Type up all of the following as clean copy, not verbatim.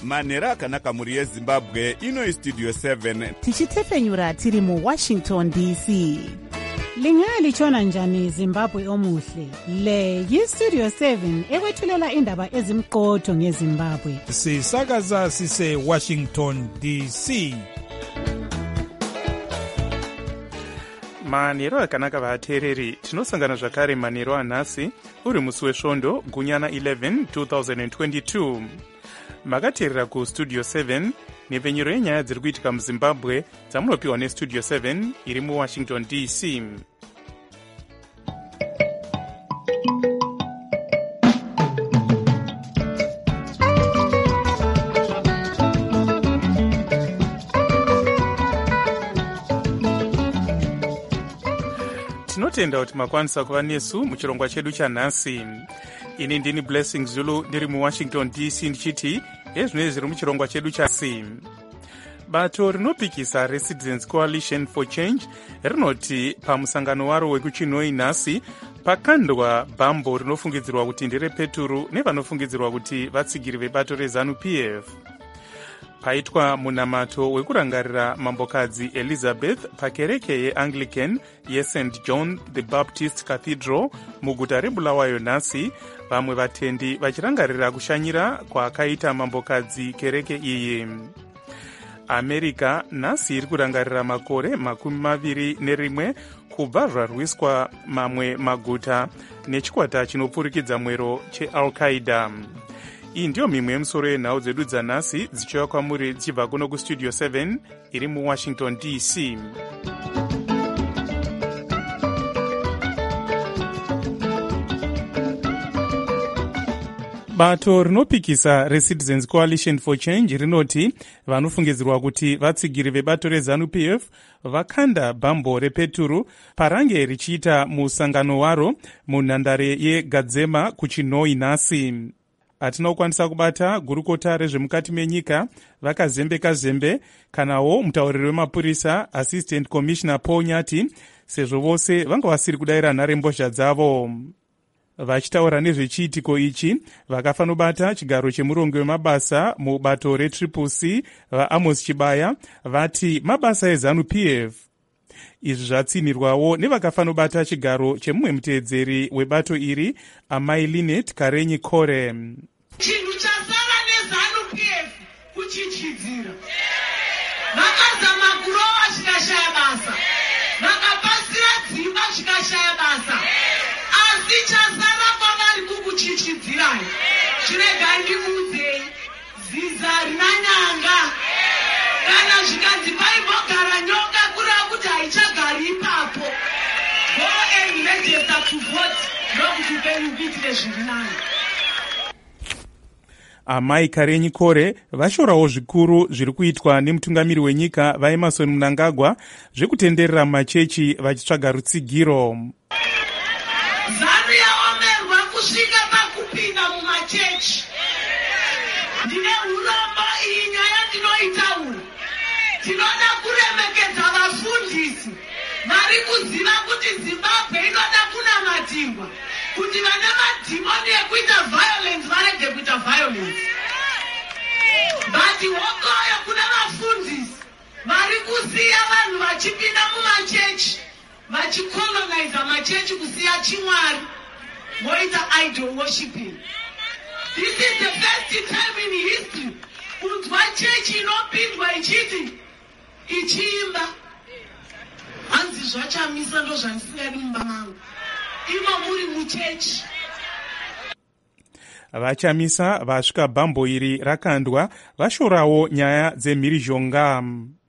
manhero akanaka mhuri yezimbabwe. Ino Studio 7 tichitefenyura tiri muWashington DC. Lingalitshona njani Zimbabwe omuhle? Le yiStudio 7 ekwethulela indaba ezimqotho ngeZimbabwe. Sisakaza sise Washington DC. manhero akanaka vateereri, tinosangana zvakare manhero anhasi uri musi wesvondo gunyana 11 2022. Makateerera kuStudio 7 nepfenyuro yenyaya dziri kuitika muZimbabwe dzamunopiwa neStudio 7 iri muWashington DC. Tinotenda kuti makwanisa kuva nesu muchirongwa chedu chanhasi. Ini ndini Blessing Zulu ndiri muWashington DC ndichiti ezvinenge zviri muchirongwa chedu chasi. Bato rinopikisa reCitizens Coalition for Change rinoti pamusangano waro wekuChinoi nhasi pakandwa bhambo rinofungidzirwa kuti nderepeturu nevanofungidzirwa kuti vatsigiri vebato reZANU-PF. Paitwa munamato wekurangarira mambokadzi Elizabeth pakereke yeAnglican yeSt John the Baptist Cathedral muguta reBulawayo nhasi, vamwe vatendi vachirangarira kushanyira kwakaita mambokadzi kereke iyi. America nhasi iri kurangarira makore 21 kubva zvarwiswa mamwe maguta nechikwata chinopfurikidza mwero cheAl-Qaeda. Iyi ndiyo mimwe yemusoro yenhau dzedu dzanhasi dzichiuya kwamuri dzichibva kuno kuStudio 7 iri muWashington DC. Bato rinopikisa reCitizens Coalition for Change rinoti vanofungidzirwa kuti vatsigiri vebato reZANU-PF vakanda bhambo repeturu parange richiita musangano waro munhandare yeGadzema kuChinoi nhasi. Hatina kukwanisa kubata gurukota rezvemukati menyika vakazembe kanawo mutauriri wemapurisa Assistant Commissioner Paul Nyati, sezvo vose vanga vasiri kudayira nharembozha dzavo. Vachitaura nezvechiitiko ichi vakafanobata chigaro chemurongo wemabasa mubato reCCC vaAmos Chibaya vati mabasa eZANU-PF. Izvi zvatsinirwawo nevakafanobata chigaro chemumwe muteedzeri webato iri Amai Linet Karenyi Kore. Chinhu chasara neZANU-PF kuchichidzira. Vakazama kurowa zvikashaya basa, vakapasira dzimba zvikashaya basa, asi chasara kwavari kukuchichidzirai. Chiregai ndiudzei, ziza rina nyanga. Kana zvikanzi paimbogara nyoka kureva kuti haichagari ipapo. Go and register to vote nokuti upenyu kuitire zviri nani. Amai Karenyi Kore vashorawo zvikuru zviri kuitwa nemutungamiri wenyika vaEmmerson Mnangagwa zvekutenderera machechi vachitsvaga rutsigiro. ZANU yaomerwa kusvika pakupinda mumachechi. Ndine urombo iyi nyaya ndinoitaura. Tinoda kuremekedza vafundisi vari kuziva kuti Zimbabwe inoda kunamatirwa, kuti vane madhimoni ekuita violence varege kuita violence. Bati hokoyo kuna vafundisi vari kusiya vanhu vachipinda mumachechi vachikoloniza machechi kusiya chimwari voita idol worshiping. This is the first time in history kunzwa chechi inopindwa ichiimba. Hanzi zvachamisa ndo zvandisingadi mumba mangu. Imo muri muchechi. Vachamisa vasvika bhambo iri rakandwa vashorawo nyaya dzemhirizhonga.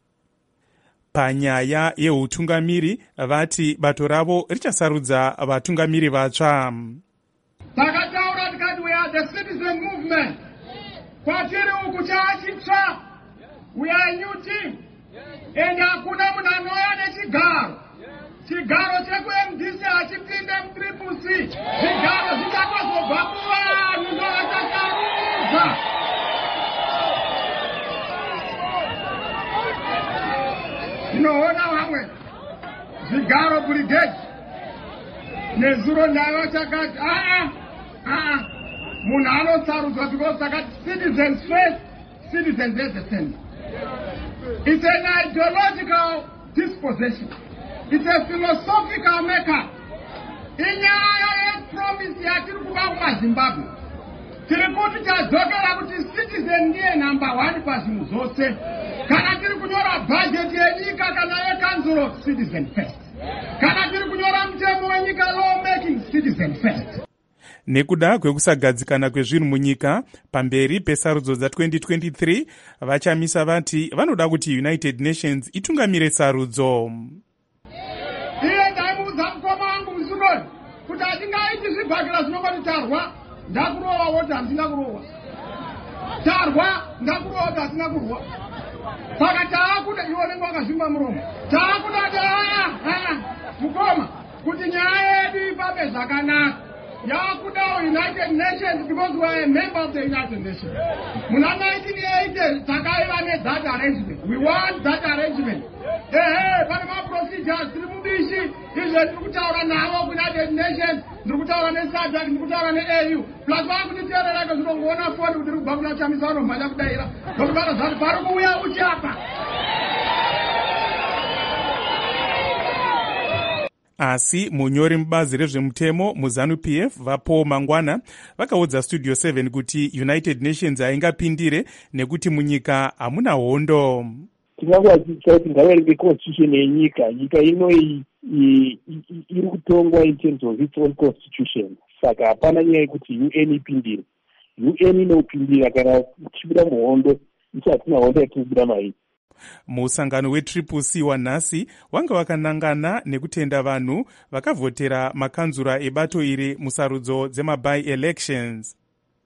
Panyaya yeutungamiri vati bato ravo richasarudza vatungamiri vatsva. Takataura tikati we are the citizen movement. Kwatiri uku chaachitsva. We are a new team. And hakuna munhu anouya nechigaro. Chigaro chekuMDC hachipinde muCCC. Zvigaro zvichakazobva kuvanhu ndovachasarudza. Tinoona vamwe zvigaro brigade nezuro nyayo chakati munhu anosarudzwa because sakati citizens first, citizens as a sense. It's an ideological disposition. It's a philosophical makeup. Inyaya promise yatiri kuba kumaZimbabwe. Tiri kuti tadzokera kuti citizen ndiye number 1 pazvinhu zvose. Kana tiri kunyora budget yenyika kana yekanzuro, citizen first. Kana tiri kunyora mutemo wenyika, law making, citizen first. Nekuda kwekusagadzikana kwezvinhu munyika pamberi pesarudzo dza2023, vachamisa vati vanoda kuti United Nations itungamire sarudzo. Iye ndaimuudza mukoma wangu musunoni kuti hatingaiti zvibhakira zvinongoti tarwa ndakurowa woti handina kurowa, tarwa ndakurowa kuti handina kurwa. Saka taakuda iwo nenga wakazvimba muromo, taakuda mukoma kuti nyaya yedu ifambe zvakanaka. Yakuda United Nations because we are a member of the United Nations. Muna 1980 takaiva that arrangement. We want that arrangement. Pane ma procedures tiri mubishi izvo tiri kutaura navo United Nations, tiri kutaura neSADC, tiri kutaura neAU. Plus vakutiteerera zvinongoona foni kuti kubva kuna Chamisa vanomhanya kudaira. Nokubata zvati pari kuuya uchapa. Asi munyori mubazi rezvemutemo muZANU-PF vaPaul Mangwana vakaudza Studio 7 kuti United Nations haingapindire nekuti munyika hamuna hondo. Tingakuti ngaverenge constitution yenyika, nyika ino iri kutongwa in terms of its own constitution. Saka hapana nyaya yekuti UN ipindire. UN inopindira kana tichibuda muhondo, isi hatina hondo yatinobuda mairi. Musangano weTriple-C wanhasi wanga wakanangana nekutenda vanhu vakavhotera makanzura ebato iri musarudzo dzema-by-elections.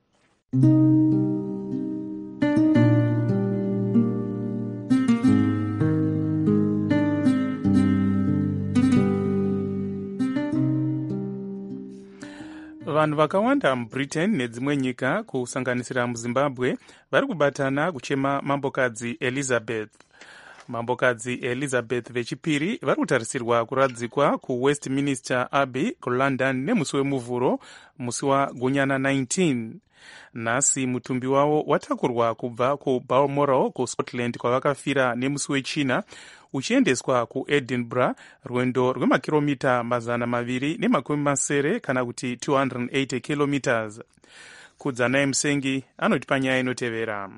Vanhu vakawanda muBritain nedzimwe nyika kusanganisira muZimbabwe vari kubatana kuchema mambokadzi Elizabeth. Mambokadzi Elizabeth vechipiri vari kutarisirwa kuradzikwa kuWestminster Abbey kuLondon nemusi wemuvhuro, musi waGunyana 19. Nhasi mutumbi wavo watakurwa kubva kuBalmoral kuScotland kwavakafira nemusi wechina uchiendeswa kuEdinburgh, rwendo rwemakiromita 270 kana kuti 280 kilometers. Kudzanai Musengi anoti panyaya inotevera.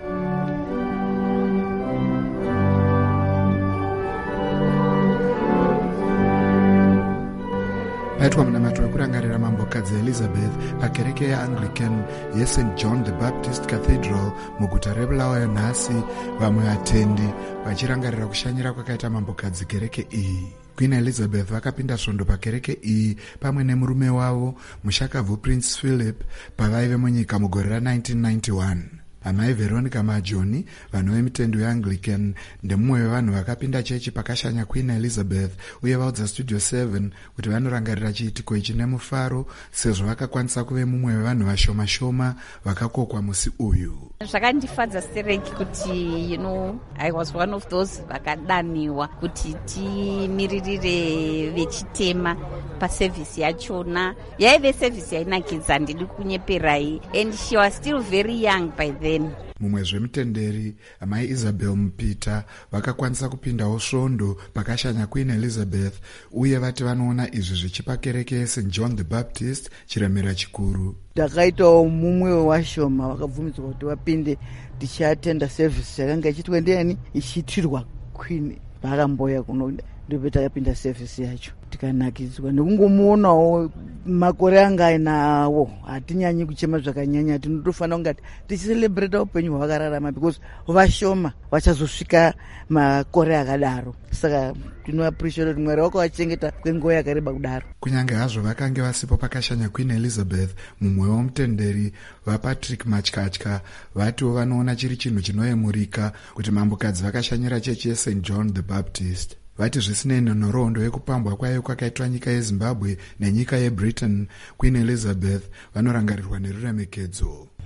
Paitwa munamato wekurangarira mambokadzi Elizabeth pakereke yeAnglican yeSt John the Baptist Cathedral muguta reBulawayo nhasi, vamwe vatendi vachirangarira kushanyira kwakaita mambokadzi kereke iyi. Queen Elizabeth vakapinda svondo pakereke iyi pamwe nemurume wavo mushakabvu Prince Philip pavaive munyika mugore ra1991. Amai Veronica Majoni, vanhu vemitendo yeAnglican, ndemumwe wevanhu vakapinda chechi pakashanya Queen Elizabeth, uye vaudza Studio 7 kuti vanorangarira chiitiko ichi nemufaro sezvo vakakwanisa kuve mumwe wevanhu vashoma-shoma vakakokwa musi uyu. Zvakandifadza sereki kuti I was one of those vakadaniwa kuti timiririre vechitema pasevhisi yachona. Yaive sevhisi yainakidza, handidi kunyeperai, and she was still very young by then. Mumwe zvemutenderi amai Isabel Mupita vakakwanisa kupindawo svondo pakashanya Queen Elizabeth, uye vati vanoona izvi zvichipa kereke yeSt John the Baptist chiremera chikuru. Takaitawo mumwe washoma vakabvumidzwa kuti vapinde tichiatenda service yakanga ichitwa ndiani ichiitirwa Queen. Vakamboya kuno ndipo takapinda service yacho tikanakidzwa nekungomuonawo makore anga ainawo. Hatinyanyi kuchema zvakanyanya, tinotofanira kunge tichicelebrata upenyu hwavakararama because vashoma vachazosvika makore akadaro. Saka tinoappreciate kuti Mwari wakavachengeta kwenguva yakareba kudaro. Kunyange hazvo vakange vasipo pakashanya Queen Elizabeth, mumwe womutenderi vaPatrick Matyatya vatiwo vanoona chiri chinhu chinoyemurika kuti mambokadzi vakashanyira chechi yeSt John the Baptist. Vati zvisinei nenhoroondo yekupambwa kwayo kwakaitwa nyika yeZimbabwe nenyika yeBritain, Queen Elizabeth vanorangarirwa neruremekedzo.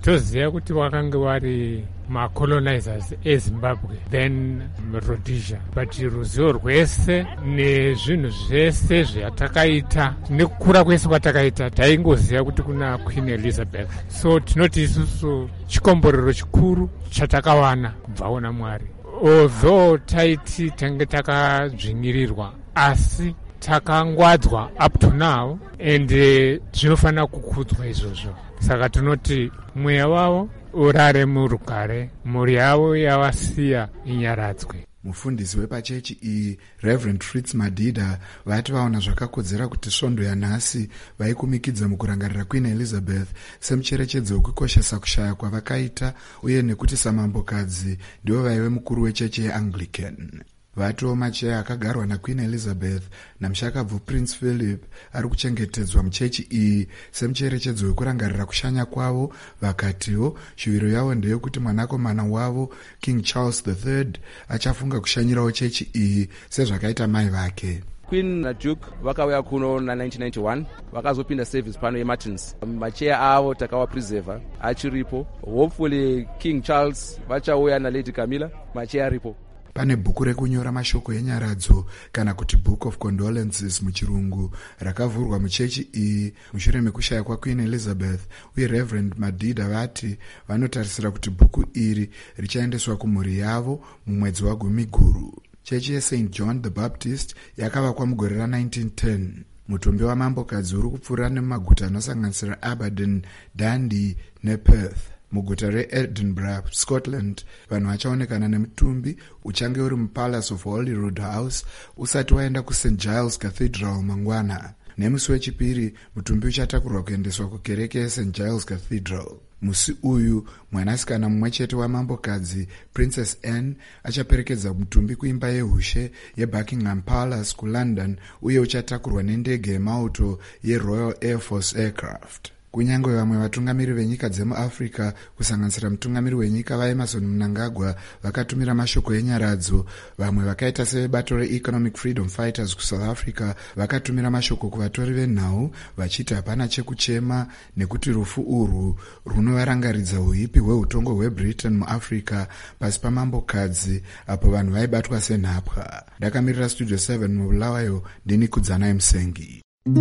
toziva kuti wakanga wari macolonizers ezimbabwe then Rhodesia, but ruzivo rwese nezvinhu zvese zvatakaita nekukura kwese kwatakaita taingoziva kuti kuna Queen Elizabeth. So tinoti isusu chikomborero chikuru chatakawana kubvaona Mwari. Although taiti tange takadzvinyirirwa asi takangwadzwa up to now and zvinofanira kukudzwa izvozvo. Saka tinoti mweya wavo urare murugare, mhuri yavo yavasiya inyaradzwe. Mufundisi wepachechi iyi Reverend Fritz Madida vati vaona zvakakodzera kuti svondo yanhasi vaikumikidza mukurangarira Queen Elizabeth semucherechedzo wekukoshesa kushaya kwavakaita uye nekuti samambokadzi ndivo vaive mukuru wechechi yeAnglican. Vatiwo macheya akagarwa naQueen Elizabeth namushakabvu Prince Philip ari kuchengetedzwa muchechi iyi semucherechedzo wekurangarira kushanya kwavo. Vakatiwo shuviro yavo ndeyekuti mwanakomana wavo King Charles III achafunga kushanyirawo chechi iyi sezvakaita mai vake. Queen naDuke vakauya kuno na1991 vakazopinda service pano yeMartins. Macheya avo takawapreserva achiripo. Hopefully King Charles vachauya naLady Camilla macheya aripo. Pane bhuku rekunyora mashoko enyaradzo kana kuti Book of Condolences muchirungu rakavhurwa muchechi iyi mushure mekushaya kwaQueen Elizabeth, uye Reverend Madida vati vanotarisira kuti bhuku iri richaendeswa kumhuri yavo mumwedzi waGumiguru. Chechi yeSt John the Baptist yakavakwa mugore ra1910. Mutumbi wamambokadzi uri kupfuura nemaguta anosanganisira Aberdeen, Dundee nePerth. Muguta reEdinburgh, Scotland, vanhu vachaonekana nemutumbi uchange uri muPalace of Holyrood House usati waenda kuSt Giles Cathedral mangwana. Nemusi wechipiri mutumbi uchatakurwa kuendeswa kukereke yeSt Giles Cathedral. Musi uyu mwanasikana mumwe chete wamambokadzi Princess Anne achaperekedza mutumbi kuimba yeushe yeBuckingham Palace kuLondon uye uchatakurwa nendege yemauto yeRoyal Air Force Aircraft. Kunyange vamwe vatungamiri venyika dzemuAfrica kusanganisira mutungamiri wenyika vaEmerson Mnangagwa vakatumira mashoko enyaradzo, vamwe vakaita sevebato reEconomic Freedom Fighters kuSouth Africa vakatumira mashoko kuvatori venhau vachiti hapana chekuchema nekuti rufu urwu runovarangaridza uipi hweutongo hweBritain muAfrica pasi pamambokadzi apo vanhu vaibatwa senhapwa. Ndakamirira Studio 7 mubulawayo ndini Kudzanai Musengi.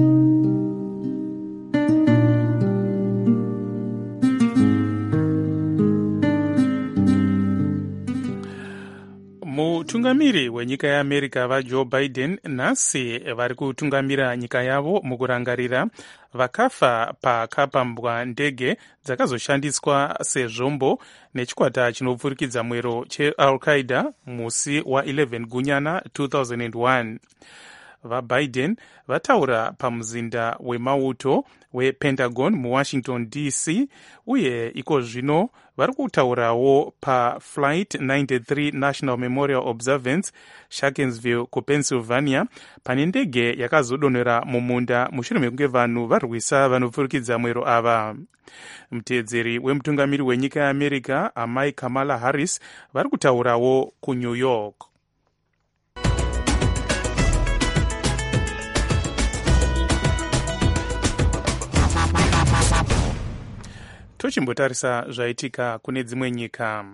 Mutungamiri wenyika yeAmerica vaJoe Biden nhasi vari kutungamira nyika yavo mukurangarira vakafa pakapambwa ndege dzakazoshandiswa sezvombo nechikwata chinopfurikidza mwero cheAl-Qaeda musi wa11 Gunyana 2001. VaBiden vataura pamuzinda wemauto wePentagon muWashington DC, uye iko zvino vari kutaurawo paFlight 93 National Memorial Observance Sharkensville kuPennsylvania pane ndege yakazodonhera mumunda mushure mekunge vanhu varwisa vanopfurikidza mwero ava. Muteedzeri wemutungamiri wenyika yeAmerica amai Kamala Harris vari kutaurawo kuNew York. Tochimbotarisa zvaitika kune dzimwe nyika.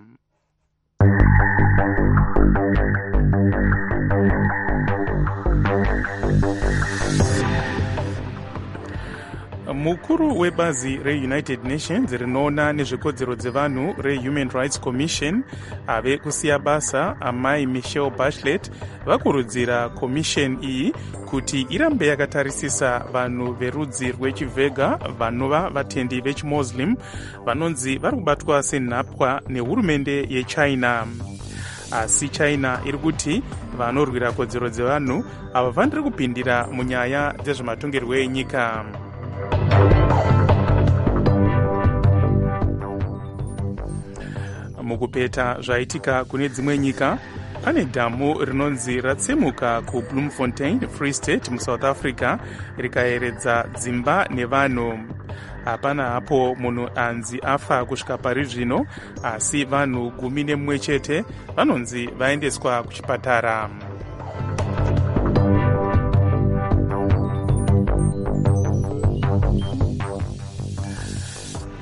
Mukuru webazi reUnited Nations rinoona nezvekodzero dzevanhu reHuman Rights Commission ave kusiya basa amai Michelle Bachelet vakurudzira commission iyi kuti irambe yakatarisisa vanhu verudzi rwechivhega vanova vatendi vechimuslim vanonzi vari kubatwa senhapwa nehurumende yeChina. Asi China iri kuti vanorwira kodzero dzevanhu ava vandiri kupindira munyaya dzezvematongerwo enyika. Mukupeta zvaitika kune dzimwe nyika, pane dhamu rinonzi ratsemuka kuBloemfontein Free State muSouth Africa rikayeredza dzimba nevanhu. Hapana hapo munhu anzi afa kusvika pari zvino, asi vanhu 11 chete vanonzi vaendeswa kuchipatara.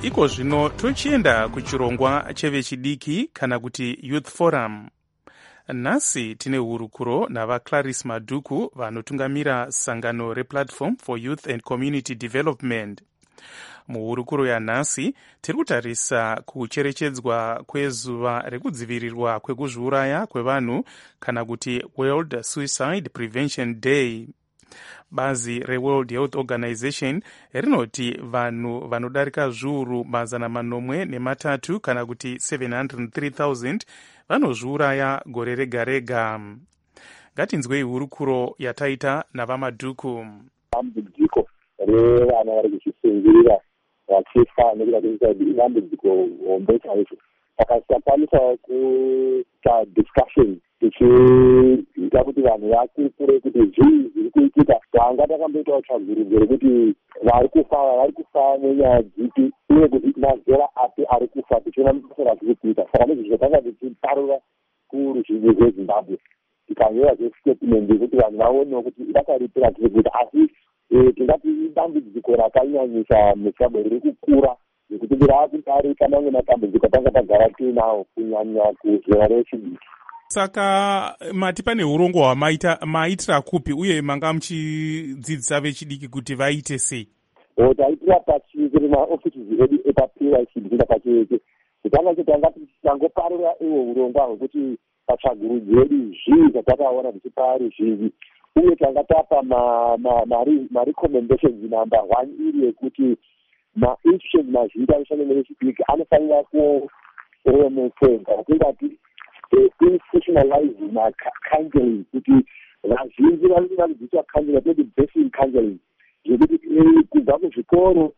iko zvino tochienda kuchirongwa chevechidiki kana kuti youth forum. Nhasi tine hurukuro navaClarice Madhuku vanotungamira sangano replatform for youth and community development. Muhurukuro yanhasi tiri kutarisa kucherechedzwa kwezuva rekudzivirirwa kwekuzviuraya kwevanhu kana kuti World Suicide Prevention Day. Bazi reWorld Health Organization rinoti vanhu vanodarika zviuru 803 kana kuti 703,000 vanozviuraya gore rega rega. Ngatinzwei hurukuro yataita navaMadhuku. Dambudziko revana vari kuzvisungirira vachifa nekuda kwedambudziko hombe chaicho. Saka tikakwanisa kuita discussion tichiita kuti vanhu vakurukure kuti zvii zviri kuitika. Tanga takamboitawo tsvagurudzo rekuti vari kufa nenyaya dzipi uye kuti mazera api ari kufa tichiona mabasa ratiri kuita. Saka nezvizvo takanga tichiparura kuruzhinji rweZimbabwe tikanyora zvestatement yekuti vanhu vaonewo kuti basa ripi ratiri kuita. Asi tingati dambudziko rakanyanyisa muZimbabwe riri kukura nekuti raakudarika mamwe matambudziko tanga tagara tiinawo kunyanya kuzera rechidiki. Saka mati pane urongo hwamaitira kupi uye manga muchidzidzisa vechidiki kuti vaite sei? Taitira pachiri maofisi edu epapira chidikira pacheke. Tanga tichangoparura iwo urongwa hwekuti patsvagurudzo yedu zvii zvatakaona tichipa ruzhinji. Uye tanga tapa ma-recommendations number 1 iri yekuti ma-institutions mazhinji anoshanda nevechidiki anofanira kuremekedza tingati institutionalizing ma-counseling kuti vazhinji vanenge vachidzidziswa counseling atoti basic counseling zvekuti kubva kuzvikoro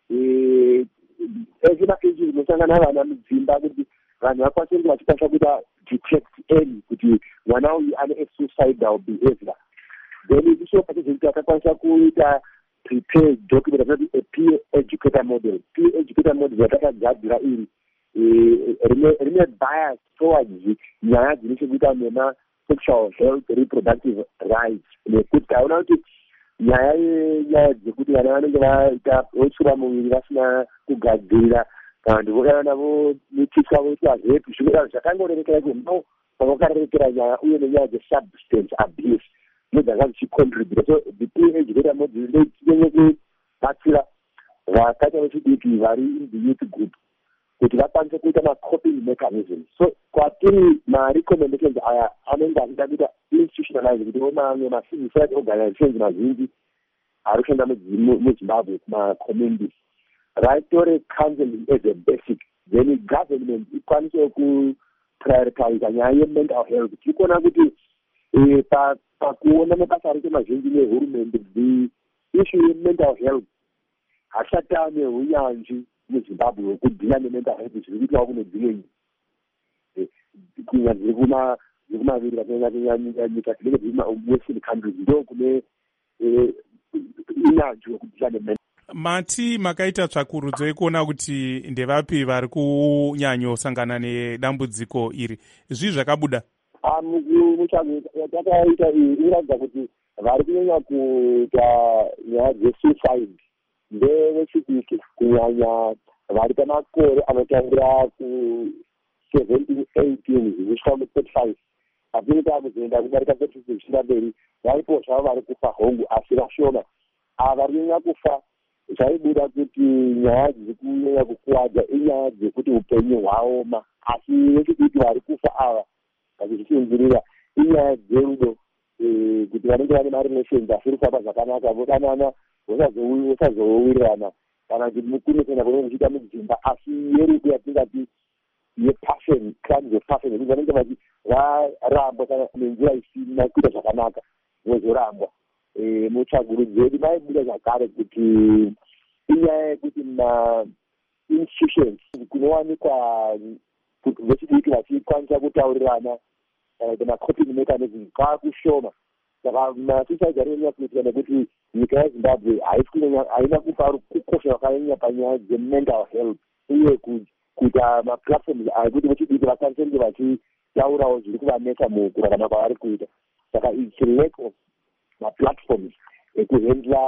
ese ma-ages inosangana vana mudzimba kuti vanhu vakwanise kuti vachikwanisa kuita detect early kuti mwana uyu ane suicidal behavior. Then iso pachizvekuti vakakwanisa kuita prepare document atinoti a peer educator model. Peer educator model yatakagadzira iri rine bias towards nyaya dzine chekuita nema-sexual health reproductive rights nekuti taona kuti nyaya dzekuti vana vanenge vaita votsura muviri vasina kugadzirira vanhu vodanana vomitiswa voitwa hepi zvimwe zvakangorerekera kuti no vakarerekera nyaya uye nenyaya dzesubstance abuse nedzanga dzichicontribute. So the peer educator model ndeinenge kubatsira vakaita vechidiki vari in the youth group kuti vakwanise kuita ma-coping mechanism. So kwatiri ma-recommendations aya anenge achida kuita institutionalize kuti omamwe ma-civil organizations mazhinji ari kushanda muZimbabwe kuma-communities vaitore counseling as a basic, then government ikwanisewo kuprioritize nyaya ye-mental health. Tiri kuona kuti pakuona mabasa arite mazhinji nehurumende the issue ye-mental health hasati ane unyanzvi muZimbabwe wekudhila ne-mental health zviri kuitwa kune dzimwe kunyanya dziri kumaviri nyika dzinenge dziri western countries ndo kune unyanzvi wekudhila ne-mental. Mati makaita tsvakurudzo yekuona kuti ndevapi vari kunyanyosangana nedambudziko iri, zvii zvakabuda? Mutsvagurudzo yatakaita iyi inoratidza kuti vari kunyanya kuita nyaya dzesuicide ndevechidiki kunyanya vari pamakore anotangira ku17, 18 zvichika mu35 apini takuzoenda kudarika 36 zvichira mberi varipo zvavo vari kufa hongu asi vashoma. Ava vari kunyanya kufa zvaibuda kuti nyaya dziri kunyanya kukuwadza inyaya dzekuti upenyu hwaoma, asi vechidiki vari kufa ava vachizvisungirira inyaya dzerudo kuti vanenge vane marelations asiri kufamba zvakanaka vodanana vosazowirirana kana kuti mukunesana kunenge kuchiita mudzimba asi yerudo yatingati yepassion crimes yepassion yekuti vanenge varambwa kana nenzira isina kuita zvakanaka vozorambwa. Mutsvagurudzo yedu maibuda zvakare kuti inyaya yekuti ma-institutions kunowanikwa vechidiki vachikwanisa kutaurirana kana kuti ma-coping mechanism kwakushoma. Saka masuicide arikunyanya kuitika nekuti nyika yeZimbabwe haina kupa kukosha kwakanyanya panyaya dze-mental health uye kuita ma-platforms akuti vechidiki vakwanise kunge vachitaurawo zviri kuvanetsa mukurarama kwavari kuita. Saka it's lack of ma-platforms ekuhandla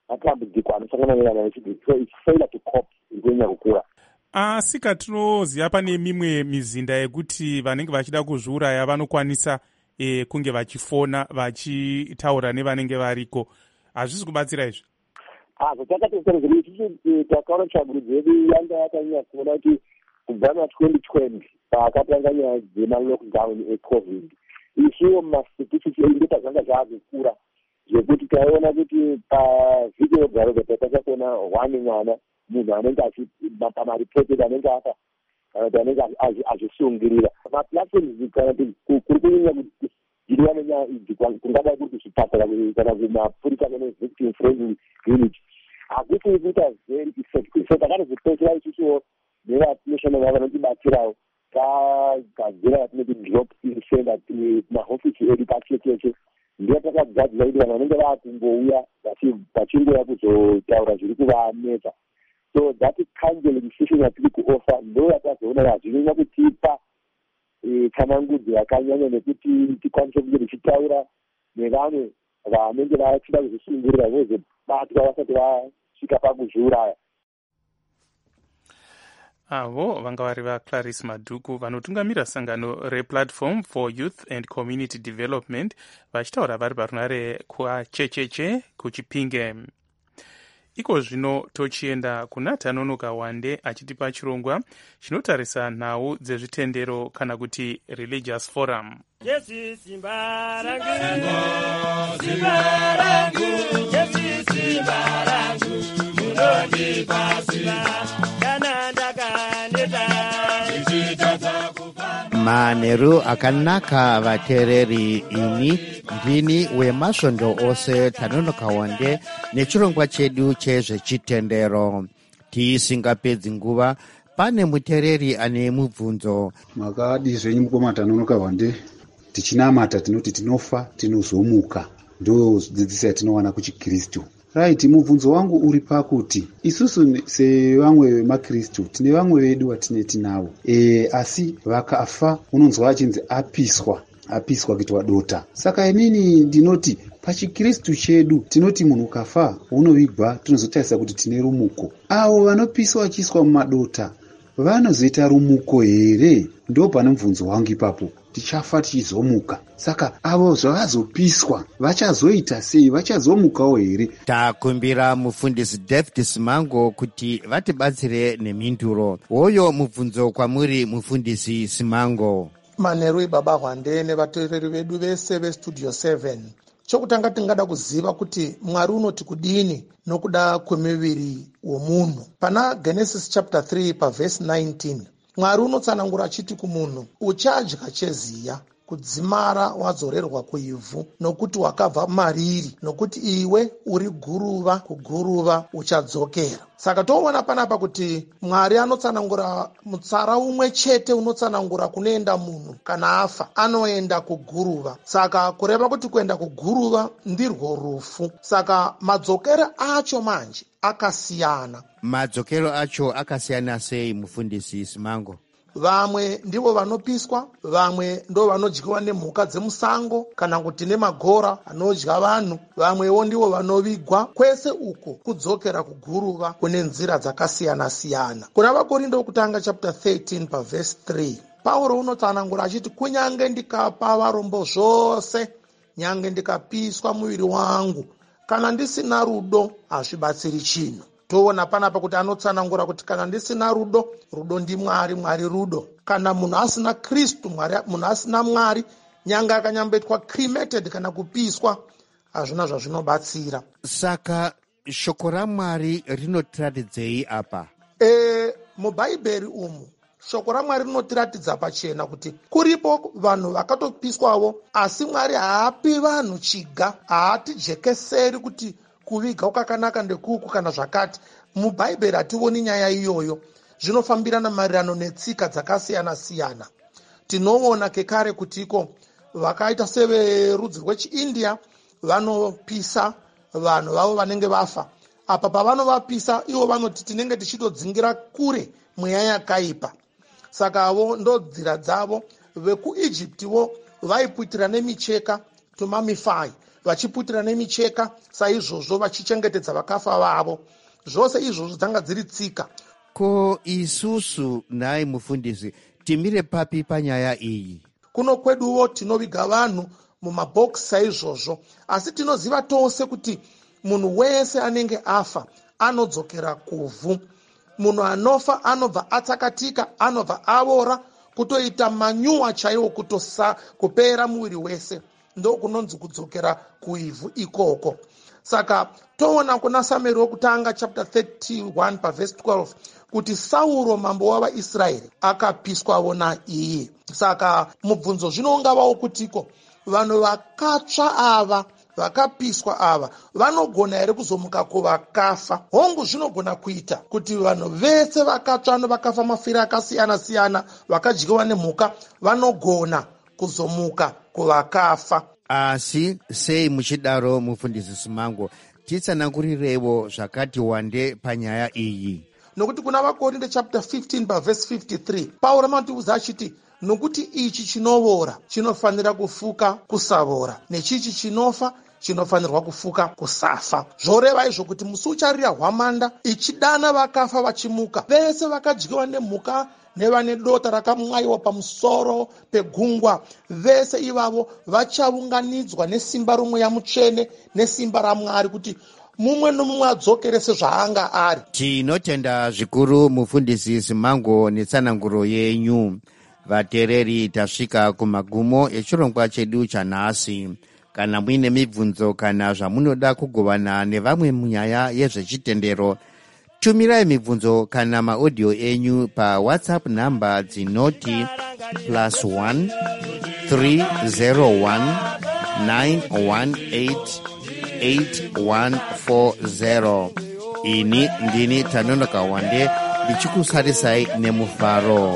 matambudziko anosangana nayo so it's failure to cope ikunyanya kukura. Asi katinoziva pane mimwe mizinda yekuti vanenge vachida kuzviuraya vanokwanisa kunge vachifona vachitaura nevanenge variko. Hazvisi kubatsira izvi? Zvatakatoserezera isusu takaona tsvagurudzo yedu yanga yakanyanya kuona kuti kubva na2020 pakatanga nyaya dzemalockdown ecovid, isuwo mumasititisi edu ndopazvanga zvaakukura zvekuti taiona kuti pavhiki roga roga takachakona 1 mwana munhu anenge pamaripotedi anenge afa kana kuti anenge azvisungirira. Maplatforms kana kuri kunyanya kudiriwa nenyaya idzi kungadai kuri kuzvipatara kana kumapurisa nevictim friendly unit hakuti kuita very effective. So takatozvipedzera isusuwo nevatinoshanda vanotibatsirawo tagadzira yatinoti drop in center mahofisi edu pachecheche ndiyo takagadzira kuti vanhu vanenge vakumbouya vachingoya kuzotaura zviri kuvanetsa. So that counseling session yatiri kuofa ndo yatazoona yazvinyanya kutipa tsanangudzo yakanyanya nekuti tikwanise kunge tichitaura nevamwe vanenge vachida kuzvisungirira vozobatwa vasati vasvika pakuzviuraya. Avo vanga vari vaClarice Madhuku vanotungamira sangano replatform for youth and community development vachitaura vari parunare kwachecheche kuchipinge. Iko zvino tochienda kuna Tanonoka Wande achitipa chirongwa chinotarisa nhau dzezvitendero kana kuti religious forum. Yesu simba rangu, simba rangu, Yesu simba rangu, munondipasira kana ndakaneta manheru akanaka vateereri, ini ndini wemasvondo ose Tanonoka Wande nechirongwa chedu chezvechitendero. Tisingapedzi nguva, pane muteereri ane mubvunzo. Makadi zvenyu mukoma Tanonoka Wande, tichinamata tinoti tinofa tinozomuka, ndo dzidziso yatinowana kuchiKristu. Right, mubvunzo wangu uri pakuti isusu sevamwe vemakristu tine vamwe vedu watine tinavo asi vakafa unonzwa achinzi apiswa kuitwa dota. Saka inini ndinoti pachikristu chedu tinoti munhu kafa unovigwa, tinozotarisa kuti tine rumuko. Avo vanopiswa vachiiswa mumadota vanozoita rumuko here? Ndo pane mubvunzo wangu ipapo. Tichafa tichizomuka, saka avo zvavazopiswa vachazoita sei? Vachazomukawo here? Takumbira mufundisi David Simango kuti vatibatsire nemhinduro. Hoyo mubvunzo kwamuri mufundisi Simango. Manheru ibaba Wande nevateereri vedu vese vestudio 7. Chokutanga tingada kuziva kuti Mwari unoti kudini nokuda kwemiviri womunhu. Pana Genesis chapter 3 pavhesi 19 Mwari unotsanangura achiti kumunhu, uchadya cheziya, kudzimara wadzorerwa kuivhu, nokuti wakabva mariri, nokuti iwe uri guruva, kuguruva uchadzokera. Saka toona panapa kuti Mwari anotsanangura mutsara umwe chete unotsanangura kunoenda munhu kana afa, anoenda kuguruva. Saka kureva kuti kuenda kuguruva ndirwo rufu. Saka madzokero acho manje akasiyana. Madzokero acho akasiyana sei mufundisi Simango? Vamwe ndivo vanopiswa, vamwe ndo vanodyiwa nemhuka dzemusango kana kuti nemagora anodya vanhu, vamwewo ndivo vanovigwa. Kwese uko kudzokera kuguruva kune nzira dzakasiyana siyana. Kuna vaKorindo wokutanga chapter 13 pavhesi 3 Pauro unotsanangura achiti, kunyange ndikapa varombo zvose, nyange ndikapiswa muviri wangu, kana ndisina rudo hazvibatsiri chinhu. Toona panapa kuti anotsanangura kuti kana ndisina rudo, rudo ndiMwari, Mwari rudo. Kana munhu asina Kristu, munhu asina Mwari, nyanga akanyambetwa cremated kana kupiswa, hazvina zvazvinobatsira. Saka shoko raMwari rinotiratidzei apa? Mubhaibheri umu shoko raMwari rinotiratidza pachena kuti kuripo vanhu vakatopiswawo, asi Mwari haapi vanhu chiga, haatijekeseri kuti kuviga kwakanaka ndekuku kana zvakati. Mubhaibheri hationi nyaya iyoyo. Zvinofambirana maererano netsika dzakasiyana siyana. Tinoona kekare kutiko vakaita severudzi rwechiIndia vanopisa vanhu vavo vanenge vafa. Apa pavanovapisa ivo vanoti tinenge tichitodzingira kure mweya yakaipa. Saka avo ndo nzira dzavo. VekuIjiptiwo vaiputira nemicheka to mamify. vachiputira nemicheka saizvozvo vachichengetedza vakafa vavo. Zvose izvozvo dzanga dziri tsika. Ko isusu naye mufundisi timire papi panyaya iyi? Kuno kweduwo tinoviga vanhu mumabhokisi saizvozvo, asi tinoziva tose kuti munhu wese anenge afa anodzokera kuvhu. Munhu anofa anobva atsakatika, anobva avora, kutoita manyuwa chaiwo, kupera muviri wese, ndo kunonzi kudzokera kuivhu ikoko. Saka toona kuna Samueri wokutanga chapter 31 pavhesi 12 kuti Sauro mambo wavaIsraeri akapiswawo naiye. Saka mubvunzo zvino ungavawo kutiko vanhu vakatsva ava vakapiswa ava vanogona here kuzomuka kuvakafa? Hongu zvinogona kuita kuti vanhu vese vakatsva vakafa mafiro akasiyana siyana vakadyiwa nemhuka vanogona kuzomuka kuvakafa. Asi sei muchidaro mufundisi Simango, titsanangurirewo zvakati wande panyaya iyi? Nokuti kuna vaKorinde chapter 15 pavhesi 53 Pauro amatiudza achiti nokuti ichi chinovora chinofanira kufuka kusavora, nechichi chinofa chinofanirwa kufuka kusafa. Zvoreva izvo kuti musi ucharira hwamanda ichidana vakafa vachimuka, vese vakadyiwa nemhuka nevane dota rakamwaiwa pamusoro pegungwa, vese ivavo vachaunganidzwa nesimba romweya mutsvene nesimba raMwari kuti mumwe nomumwe adzokere sezvaanga ari. Tinotenda zvikuru mufundisi Simango netsananguro yenyu. Vatereri, tasvika kumagumo echirongwa chedu chanhasi. Kana muine mibvunzo kana zvamunoda kugovana nevamwe munyaya yezvechitendero, tumirai mibvunzo kana maaudio enyu paWhatsApp namba dzinoti +1 301 918 8140. Ini ndini Tanonoka Wande ndichikusarisai nemufaro.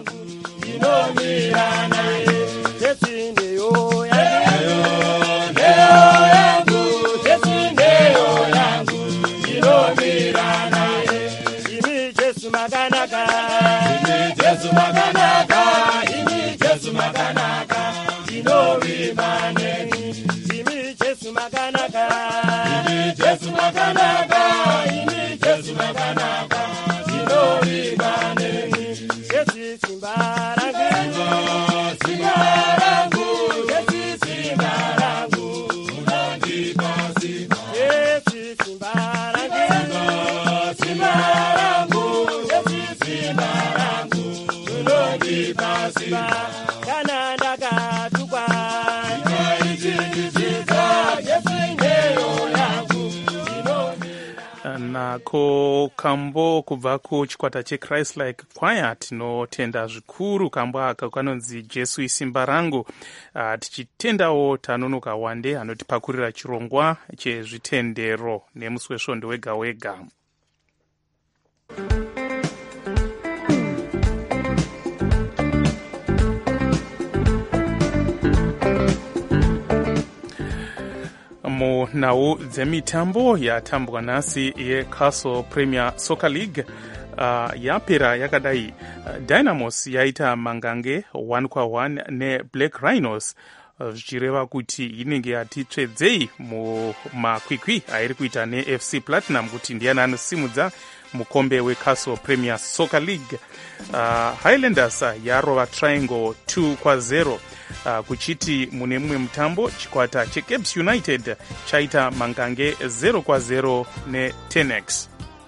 Nako kambo kubva kuchikwata cheChrist-like Choir tinotenda zvikuru kambo aka kanonzi Jesu isimba rangu. Tichitendawo Tanonoka Wande anotipakurira chirongwa chezvitendero nemusi wesvondo wega wega. Munhau dzemitambo yatambwa nhasi yeCastle Premier Soccer League yapera yakadai. Dynamos yaita mangange 1-1 neBlack Rhinos, zvichireva kuti inenge yatitsvedzei mumakwikwi airi kuita neFC Platinum kuti ndiyani anosimudza mukombe weCastle Premier Soccer League. Highlanders yarova Triangle 2-0. Kuchiti mune mumwe mutambo chikwata cheCapes United chaita mangange 0-0 neTenex.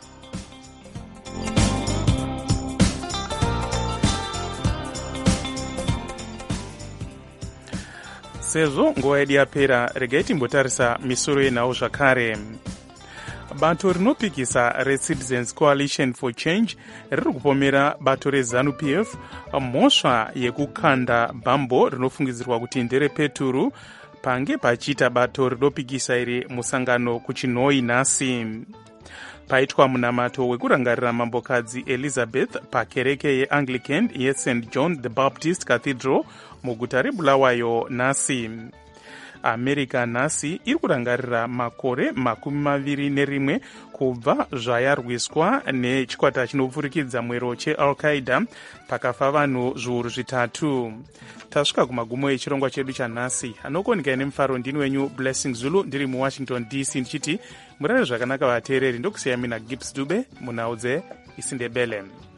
Sezvo nguva yedu yapera, regai timbotarisa misoro yenhau zvakare. Bato rinopikisa reCitizens Coalition for Change riri kupomera bato reZANU-PF mhosva yekukanda bhambo rinofungidzirwa kuti nderepeturu pange pachiita bato rinopikisa iri musangano kuChinhoi nhasi. Paitwa munamato wekurangarira mambokadzi Elizabeth pakereke yeAnglican yeSt John the Baptist Cathedral muguta reBulawayo nhasi. america nhasi iri kurangarira makore 21 kubva zvayarwiswa nechikwata chinopfurikidza mwero cheal-qaida pakafa vanhu zviuru 3. tasvika kumagumo echirongwa chedu chanhasi. anokoneka nemufaro ndini wenyu Blessing Zulu ndiri muwashington DC ndichiti murare zvakanaka vateereri. ndokusiyamina Gibbs Dube munhau dzeIsindebele.